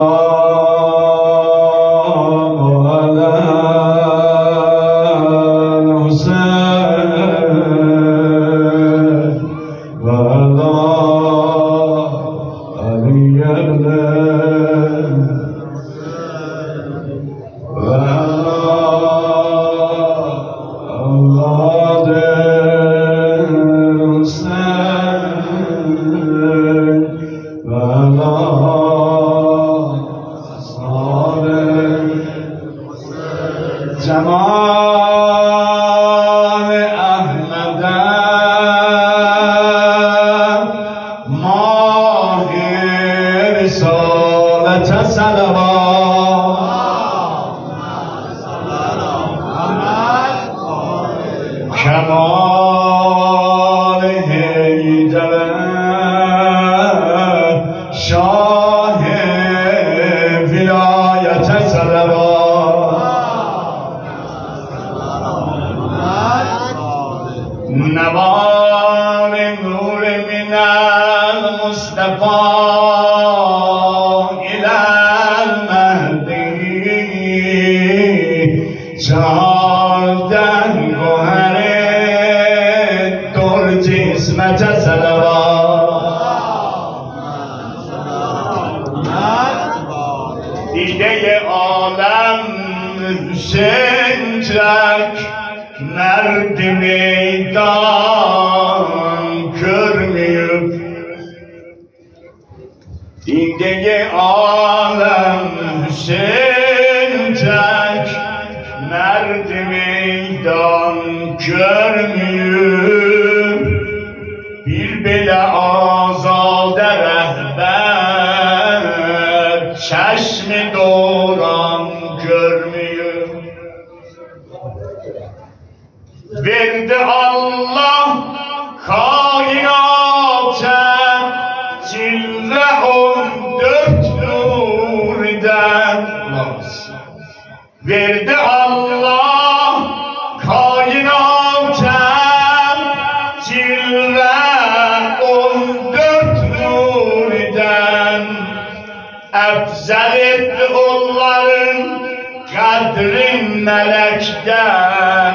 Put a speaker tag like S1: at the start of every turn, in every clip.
S1: جمال احمدم ماه رسالت صلوات کمال حیدر شاه ولایت صلوات نوار نور من المصطفى إلى المهدي چهاردن گوهر درج اسمت صلوات دیده عالم حسین ترک مرد meydan görmeyip دیده عالم Hüseyin tek مرد meydan görmeyip bir belə azadə rəhbər çeşmi doğran görmeyip verdi Allah kainata cilve 14 nuriden verdi Allah kainata cilve 14 nuriden efzel etti onların kadrin melekten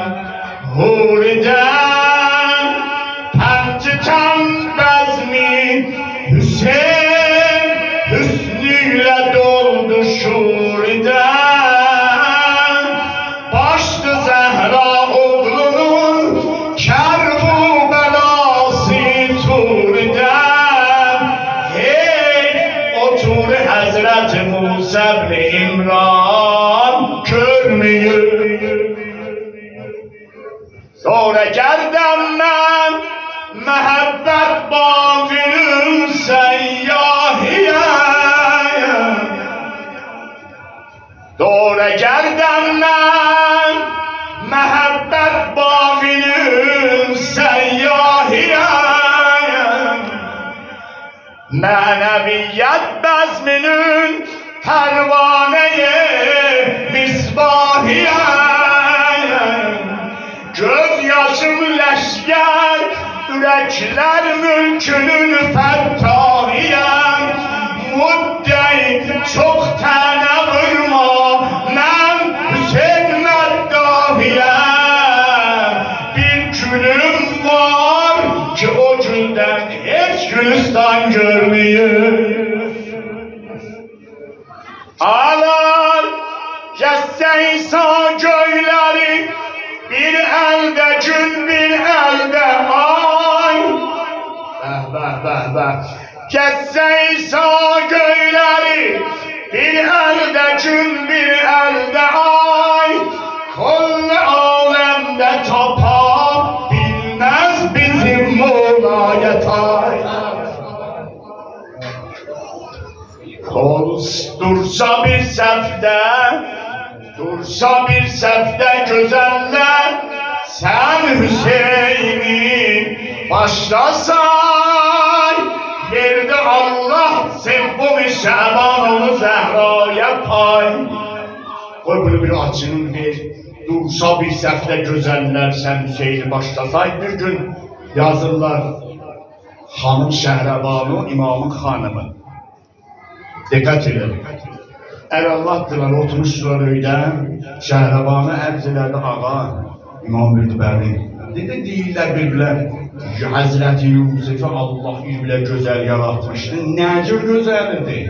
S1: huriden pençeten bezmi Hüseyin hüsnüyle doldu şuriden baştı Zehra oğlunun kerbu belası turiden hey otur Hazreti Musa ibn İmran körmüyü sonra kردم من محبت باغının seyyahiyim sonra kردم من محبت باغının seyyahiyim mənəviyyət bəzminin pərvanəyi misbahiyim göz yaşım leşker, yürekler mülkünün fettahiyem muddei çok tane vurma, ben Hüseyin meddahiyem bir günüm var ki o günden hiç Gülistan görmeyeyim ağlar kesse İsa göyleri bir elde gün bir elde ay kesse İsa göyleri bir elde gün bir elde ay kollu alemde tapa bilmez bizim Mevla'ya tay kol dursa bir sefde dursa bir sefde güzeller sen Hüseyin'i başlasan verdi Allah sevbumi Şaban onu Zehra'ya pay koy bunu bir açının ver dursa bir sefde güzeller sen Hüseyin'i başlasay bir gün yazırlar Hanım Şehrabanu İmamın hanımı dikkat edin Əlallahdılar, oturmuşdular öydən. Şəhrabanı ərz elədi ağa, İmam Mürdübəli. Deyirlər bir-birlər, Həzrəti Yusufu Allah ilə gözəl yaratmışdı. Nəcür gözəldir?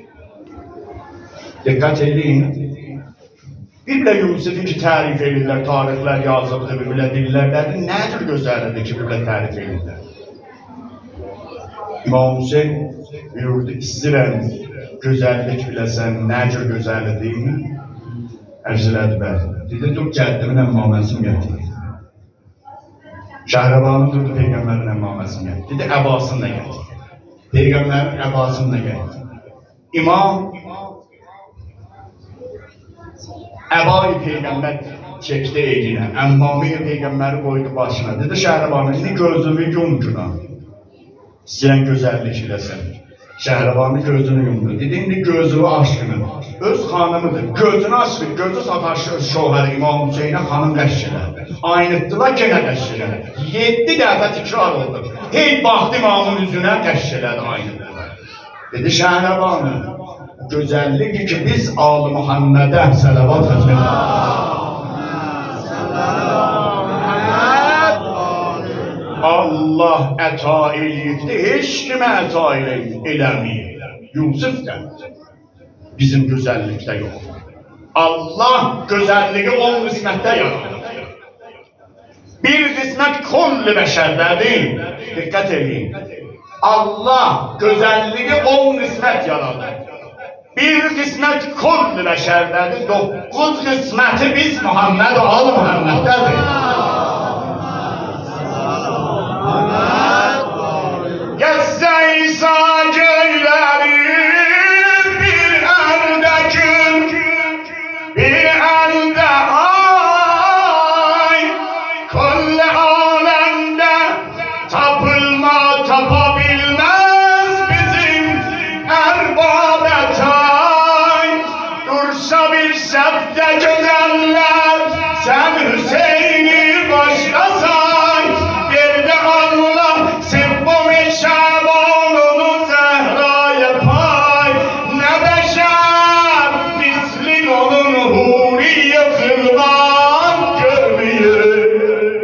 S1: Diqqət edin. Bir-birlə Yusufu ki, tərif edirlər, tarixlər yazıbdır, bir-birlə dillərdir. Nəcür gözəldir ki, bir-birlə tərif edirlər? İmam Hüseyin buyurdu, istəyirəm, gözəllik biləsən, nəcür gözəldir? Ərzilədi bəli. Dedi, dur cəddimin əmmaməsini gətir. Şəhrabanı durdu, Peyğəmbərin əmmaməsini gətir. Dedi, əbasını da gətir. Peyğəmbərin əbasını da gətir. İmam, əbayı Peyğəmbər çəkdi elinə, əmmamı Peyğəmbəri qoydu başına. Dedi, Şəhrabanı, indi gözümü yum günah. İstəyən gözəllik eləsən. Şəhrabanı gözünü yumdu. Dedi, indi gözünü aşkını. Öz xanımıdır. Gözünü aşkı, gözü sataşır şohər İmam Hüseynə xanım qəşk elədi. Aynıtdılar, genə qəşk elədi. 7 dəfə tikrar oldu. Hey, baxdı İmamın üzünə qəşk elədi, aynıtdılar. Dedi, Şəhrabanı, gözəllik ki, biz Ali Muhammədə sələvat xətməliyik. Allah əta eləyibdir, heç kimə əta eləməyib. Yusuf da bizim gözəllikdə yox. Allah gözəlliyi 10 qismətdə yaradır. Bir qismət kulli bəşərdədir. Diqqət edin. Allah gözəlliyi 10 qismət yaradır. Bir qismət kulli bəşərdədir. 9 qisməti biz Muhammed və Ali Muhammed'dədir. Gəzsə İsa göyləri bir əldə gün, bir əldə ay, kulli aləmdə tapa bilməz bizim ərbabət ay. Dursa bir səbdə gözəllər, sən Hüseyni başlasan, verdi Allah Sebbomi Şabanunu Zehra'ya pay. Ne beşer mislin onun huriye kılvan görmüyor.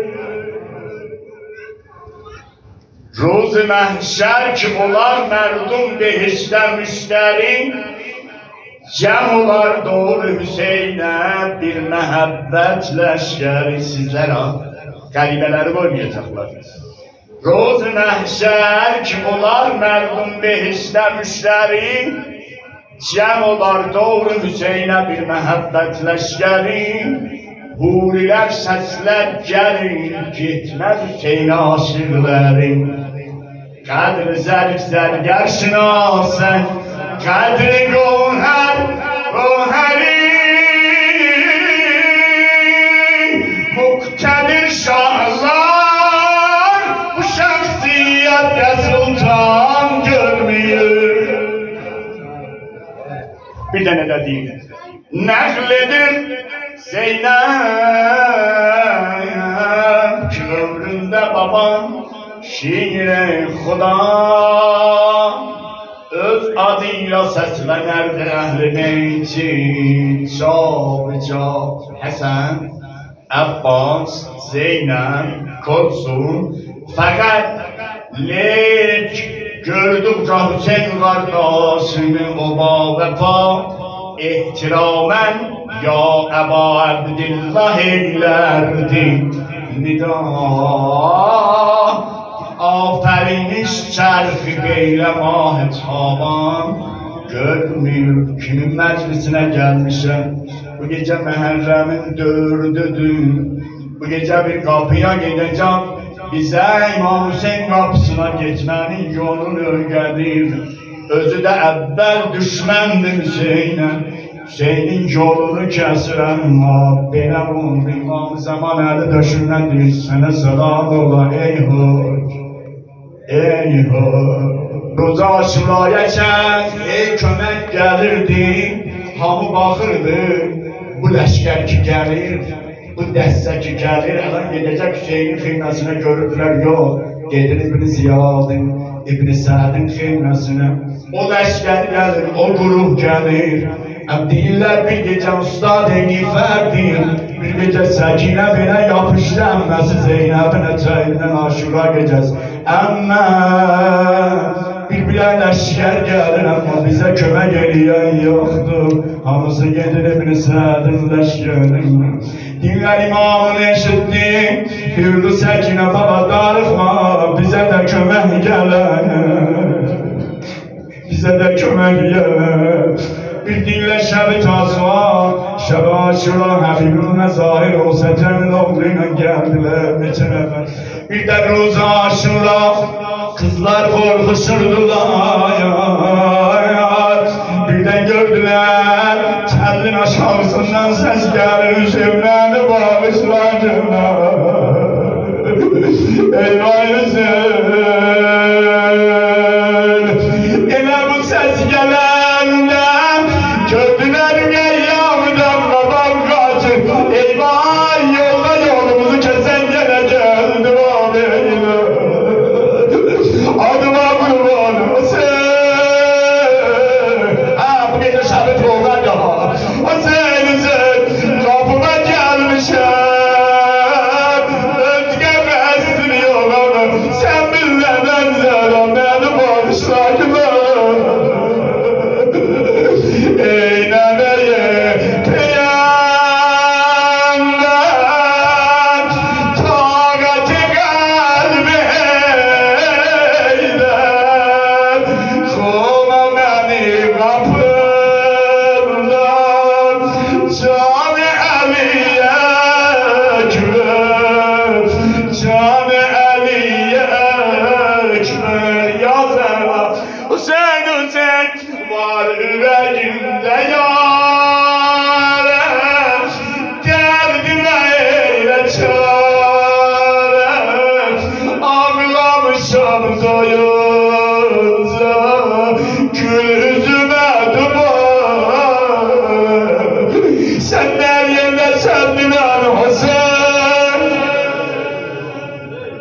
S1: Roz-i məhşər ki olar mərdum behişdə müştəri, cəm olar doğru Hüseynə bir məhəbbət ləşkəri. Sizlərə qəribələri qoymayacaqlar. Roz-i məhşər ki olar mərdum behişdə müştəri, cəm olar doğru Hüseynə bir məhəbbət ləşkəri. Hurilər səslər gəlir, getməz Hüseynə aşıqlərin. Qədr zərg zərgər şinasən, qədr gohər gohəri. Muqtədir şahlar bu şəxsiyyətdə sultan görmüyor. Bir dənə də deyil. Nəql edir Zeynəb ki ömründə babam şiir-i xuda öz adıyla səslənərdi əhl-i beyti çab-çab. Həsən, Abbas, Zeynəb, Kulsum, fəqət lek gördüm ki Hüseyin qardaşını o vəfa ehtiramən ya Əba Abdillah eylərdi nida. Afəriniş çərxi qeylə mah taban görmür kimin məclisinə gəlmişəm. Bu gecə Məhərrəmin 4-üdür. Bu gecə bir qapıya gedəcəm. Bizə İmam Hüseyin qapısına getmənin yolunu öyrədir. Özü də əvvəl düşməndir Hüseynə. Hüseynin yolunu kəsirəm. Belə oldu İmam Zaman Əli döşündən deyir, sənə salam ola ey hoş, ey hoş. Roza aşılayəkən ey kömək gəlirdi, hamı baxırdı. Bu ləşkər ki gəlir, bu dəstə ki gəlir, əlan gedəcək Hüseynin xeyməsinə görürdülər, yox. Gedir İbn Ziyadın, İbn Sədin xeyməsinə. O ləşkər gəlir, o quruh gəlir. Deyirlər bir gecə ustad Nifərdir, bir gecə Səkinə belə yapışdı əmməsi Zeynəbin ətəyindən Aşura gecəsi. Əmmə, bir ləşkər gəlir, amma bizə kömək eləyən yoxdur. Hamısı gedir İbn Sədin ləşkərindən. Dinlər imamını eşitdi, Hürrü Səkinə baba darıxma, bizə də kömək gələr. Bizə də kömək gələr. Bir dinlə şəb-i tasva, şəb-i aşura, Həbibullah zahir olsa cəmin oğlu ilə gəldilər, neçə nəfər. Bir də ruza aşura, kızlar korkuşurdular. Birden gördüler, kendin aşağısından ses gelir, Hüseyin'leri bağışladılar. Eyvah Hüseyin, ele bu ses gelenden, gördüler Meryem'den babam kaçır. Eyvah, yolda yolumuzu kesen gene geldi ağabeyler. Adıma kurbanım Hüseyin. Bu gece şahit oldan ya. Hüseyin Hüseyin, kapıma gelmişim. Özge mestin yok ama sen bile benzerim, beni bağışladılar. Ey neneye peygamber, tağati kalbi eyler, koma beni kapırlar, Cami Ali'ye ekber, Cami Ali'ye ekber, yazana Hüseyin Hüseyin var yüreğimde yâre, derdime eyle çare, ağlamışam doyunca, gül yüzüme duman, sen